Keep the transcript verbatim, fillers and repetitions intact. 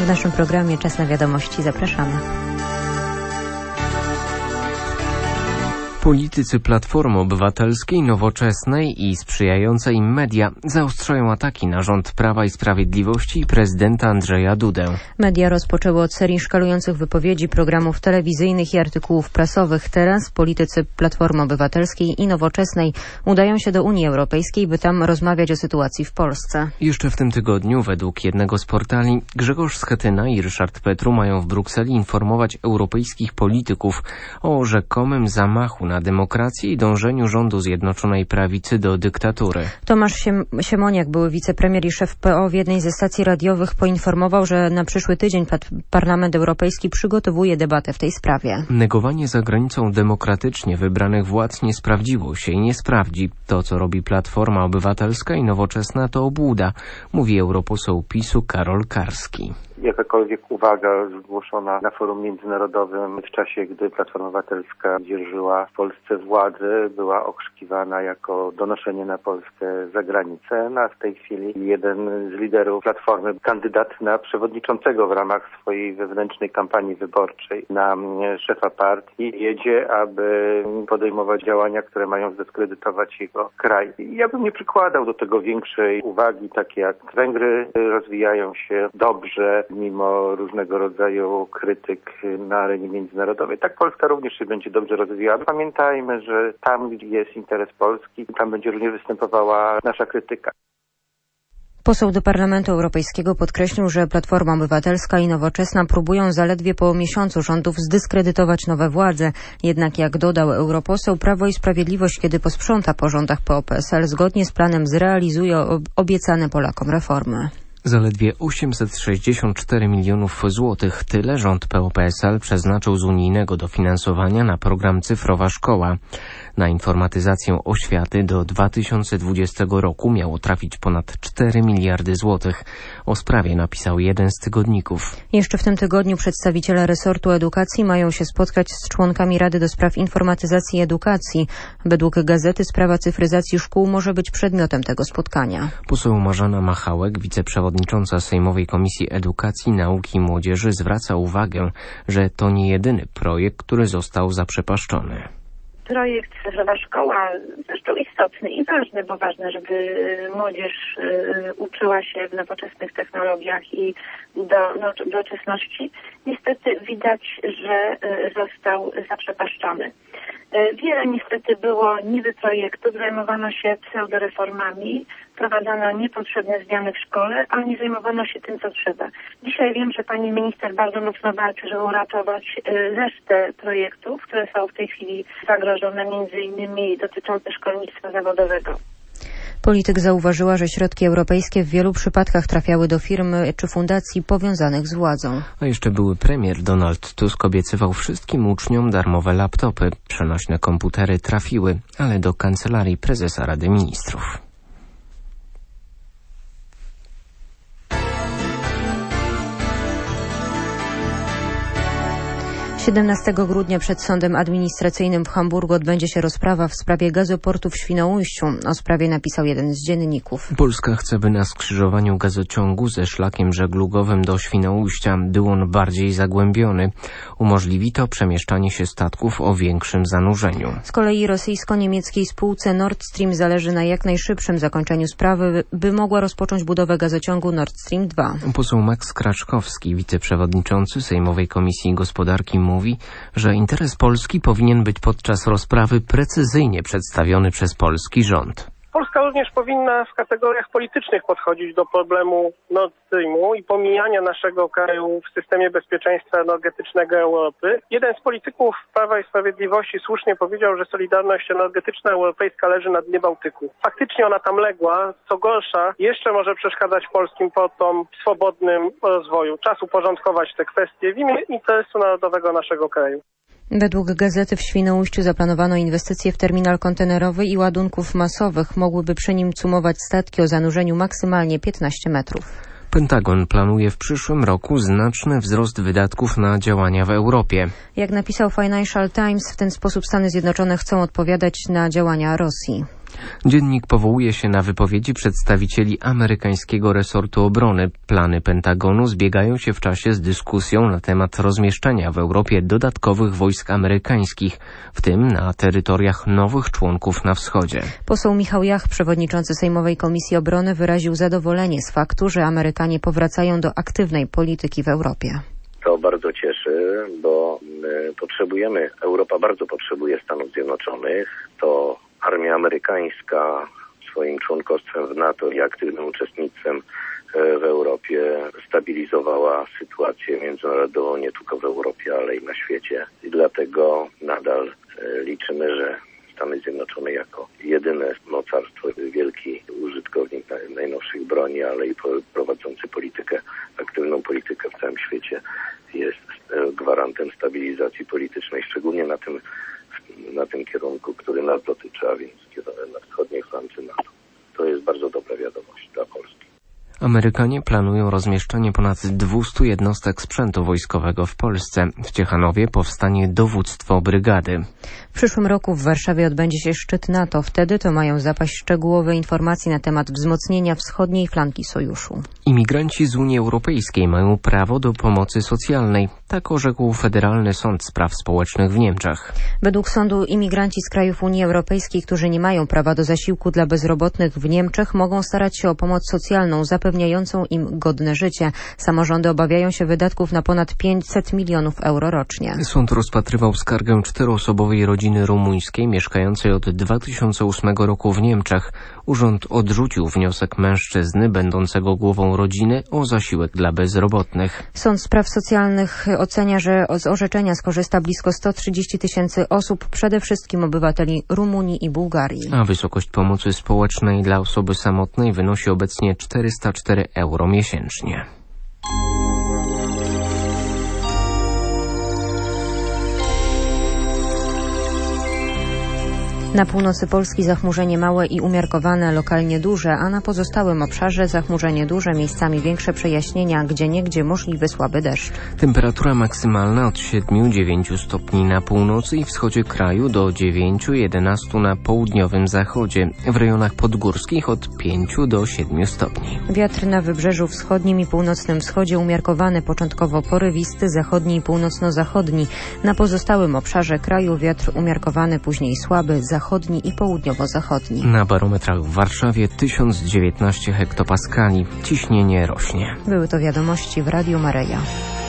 W naszym programie Czas na wiadomości zapraszamy. Politycy Platformy Obywatelskiej, Nowoczesnej i sprzyjające im media zaostrzają ataki na rząd Prawa i Sprawiedliwości i prezydenta Andrzeja Dudę. Media rozpoczęły od serii szkalujących wypowiedzi, programów telewizyjnych i artykułów prasowych. Teraz politycy Platformy Obywatelskiej i Nowoczesnej udają się do Unii Europejskiej, by tam rozmawiać o sytuacji w Polsce. Jeszcze w tym tygodniu, według jednego z portali, Grzegorz Schetyna i Ryszard Petru mają w Brukseli informować europejskich polityków o rzekomym zamachu na na demokrację i dążeniu rządu Zjednoczonej Prawicy do dyktatury. Tomasz Siem- Siemoniak, były wicepremier i szef P O, w jednej ze stacji radiowych poinformował, że na przyszły tydzień Parlament Europejski przygotowuje debatę w tej sprawie. Negowanie za granicą demokratycznie wybranych władz nie sprawdziło się i nie sprawdzi. To, co robi Platforma Obywatelska i Nowoczesna, to obłuda, mówi europoseł PiSu Karol Karski. Jakakolwiek uwaga zgłoszona na forum międzynarodowym w czasie, gdy Platforma Obywatelska dzierżyła w Polsce władzę, była okrzykiwana jako donoszenie na Polskę za granicę. No a w tej chwili jeden z liderów Platformy, kandydat na przewodniczącego w ramach swojej wewnętrznej kampanii wyborczej na szefa partii, jedzie, aby podejmować działania, które mają zdyskredytować jego kraj. Ja bym nie przykładał do tego większej uwagi, takie jak Węgry rozwijają się dobrze, mimo różnego rodzaju krytyk na arenie międzynarodowej. Tak Polska również się będzie dobrze rozwijała. Pamiętajmy, że tam, gdzie jest interes Polski, tam będzie również występowała nasza krytyka. Poseł do Parlamentu Europejskiego podkreślił, że Platforma Obywatelska i Nowoczesna próbują zaledwie po miesiącu rządów zdyskredytować nowe władze. Jednak, jak dodał europoseł, Prawo i Sprawiedliwość, kiedy posprząta po rządach P O P S L, zgodnie z planem zrealizuje obiecane Polakom reformy. Zaledwie osiemset sześćdziesiąt cztery milionów złotych. Tyle rząd P O P S L przeznaczył z unijnego dofinansowania na program Cyfrowa Szkoła. Na informatyzację oświaty do dwa tysiące dwudziestego roku miało trafić ponad cztery miliardy złotych. O sprawie napisał jeden z tygodników. Jeszcze w tym tygodniu przedstawiciele resortu edukacji mają się spotkać z członkami Rady do Spraw Informatyzacji i Edukacji. Według gazety sprawa cyfryzacji szkół może być przedmiotem tego spotkania. Poseł Marzena Machałek, wiceprzewodnicząca Sejmowej Komisji Edukacji, Nauki i Młodzieży, zwraca uwagę, że to nie jedyny projekt, który został zaprzepaszczony. Projekt Cyfrowa Szkoła, zresztą istotny i ważny, bo ważne, żeby młodzież y, uczyła się w nowoczesnych technologiach i do no, nowoczesności. Niestety widać, że y, został zaprzepaszczony. Y, wiele niestety było niby projektów, zajmowano się pseudoreformami, wprowadzano niepotrzebne zmiany w szkole, a nie zajmowano się tym, co trzeba. Dzisiaj wiem, że pani minister bardzo mocno walczy, żeby uratować y, resztę projektów, które są w tej chwili zagrożone, między innymi dotyczące szkolnictwa zawodowego. Polityk zauważyła, że środki europejskie w wielu przypadkach trafiały do firm czy fundacji powiązanych z władzą. A jeszcze były premier Donald Tusk obiecywał wszystkim uczniom darmowe laptopy. Przenośne komputery trafiły, ale do kancelarii prezesa Rady Ministrów. siedemnastego grudnia przed Sądem Administracyjnym w Hamburgu odbędzie się rozprawa w sprawie gazoportu w Świnoujściu. O sprawie napisał jeden z dzienników. Polska chce, by na skrzyżowaniu gazociągu ze szlakiem żeglugowym do Świnoujścia był on bardziej zagłębiony. Umożliwi to przemieszczanie się statków o większym zanurzeniu. Z kolei rosyjsko-niemieckiej spółce Nord Stream zależy na jak najszybszym zakończeniu sprawy, by mogła rozpocząć budowę gazociągu Nord Stream dwa. Poseł Max Kraczkowski, wiceprzewodniczący Sejmowej Komisji Gospodarki, mówi, że interes Polski powinien być podczas rozprawy precyzyjnie przedstawiony przez polski rząd. Polska również powinna w kategoriach politycznych podchodzić do problemu Nord Streamu i pomijania naszego kraju w systemie bezpieczeństwa energetycznego Europy. Jeden z polityków Prawa i Sprawiedliwości słusznie powiedział, że solidarność energetyczna europejska leży na dnie Bałtyku. Faktycznie ona tam legła, co gorsza, jeszcze może przeszkadzać polskim portom w swobodnym rozwoju. Czas uporządkować te kwestie w imię interesu narodowego naszego kraju. Według gazety w Świnoujściu zaplanowano inwestycje w terminal kontenerowy i ładunków masowych. Mogłyby przy nim cumować statki o zanurzeniu maksymalnie piętnaście metrów. Pentagon planuje w przyszłym roku znaczny wzrost wydatków na działania w Europie. Jak napisał Financial Times, w ten sposób Stany Zjednoczone chcą odpowiadać na działania Rosji. Dziennik powołuje się na wypowiedzi przedstawicieli amerykańskiego resortu obrony. Plany Pentagonu zbiegają się w czasie z dyskusją na temat rozmieszczenia w Europie dodatkowych wojsk amerykańskich, w tym na terytoriach nowych członków na wschodzie. Poseł Michał Jach, przewodniczący Sejmowej Komisji Obrony, wyraził zadowolenie z faktu, że Amerykanie powracają do aktywnej polityki w Europie. To bardzo cieszy, bo potrzebujemy, Europa bardzo potrzebuje Stanów Zjednoczonych. To armia amerykańska swoim członkostwem w NATO i aktywnym uczestnictwem w Europie stabilizowała sytuację międzynarodową nie tylko w Europie, ale i na świecie. I dlatego nadal liczymy, że Stany Zjednoczone jako jedyne mocarstwo, wielki użytkownik najnowszych broni, ale i prowadzący politykę, aktywną politykę w całym świecie, jest gwarantem stabilizacji politycznej, szczególnie na tym, na tym kierunku, który nas dotyczy, a więc na wschodniej flance NATO. To jest bardzo dobra wiadomość dla Polski. Amerykanie planują rozmieszczenie ponad dwieście jednostek sprzętu wojskowego w Polsce. W Ciechanowie powstanie dowództwo brygady. W przyszłym roku w Warszawie odbędzie się szczyt NATO. Wtedy to mają zapaść szczegółowe informacje na temat wzmocnienia wschodniej flanki sojuszu. Imigranci z Unii Europejskiej mają prawo do pomocy socjalnej. Tak orzekł Federalny Sąd Spraw Społecznych w Niemczech. Według sądu imigranci z krajów Unii Europejskiej, którzy nie mają prawa do zasiłku dla bezrobotnych w Niemczech, mogą starać się o pomoc socjalną zapewniającą im godne życie. Samorządy obawiają się wydatków na ponad pięćset milionów euro rocznie. Sąd rozpatrywał skargę czteroosobowej rodziny rumuńskiej mieszkającej od dwa tysiące ósmego roku w Niemczech. Urząd odrzucił wniosek mężczyzny będącego głową rodziny o zasiłek dla bezrobotnych. Sąd Spraw Socjalnych ocenia, że z orzeczenia skorzysta blisko sto trzydzieści tysięcy osób, przede wszystkim obywateli Rumunii i Bułgarii. A wysokość pomocy społecznej dla osoby samotnej wynosi obecnie czterysta cztery euro miesięcznie. Na północy Polski zachmurzenie małe i umiarkowane, lokalnie duże, a na pozostałym obszarze zachmurzenie duże, miejscami większe przejaśnienia, gdzieniegdzie możliwy słaby deszcz. Temperatura maksymalna od siedmiu do dziewięciu stopni na północy i wschodzie kraju do dziewięciu do jedenastu na południowym zachodzie. W rejonach podgórskich od pięciu do siedmiu stopni. Wiatr na wybrzeżu wschodnim i północnym wschodzie umiarkowany, początkowo porywisty, zachodni i północno-zachodni. Na pozostałym obszarze kraju wiatr umiarkowany, później słaby, zachodni i południowo-zachodni. Na barometrach w Warszawie tysiąc dziewiętnaście hektopaskali. Ciśnienie rośnie. Były to wiadomości w Radiu Maryja.